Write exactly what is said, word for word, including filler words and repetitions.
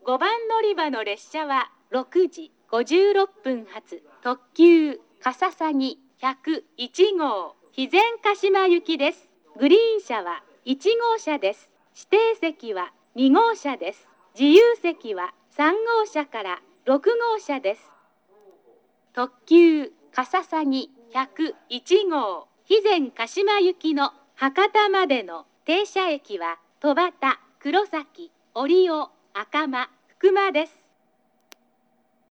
ごばん乗り場の列車はろくじごじゅうろっぷん発特急かささぎひゃくいちごう肥前鹿島行きです。グリーン車はいちごうしゃです。指定席はにごうしゃです。自由席はさんごうしゃからろくごうしゃです。特急かささぎひゃくいちごう肥前鹿島行きの博多までの停車駅は戸畑、黒崎、折尾、赤間、福間です。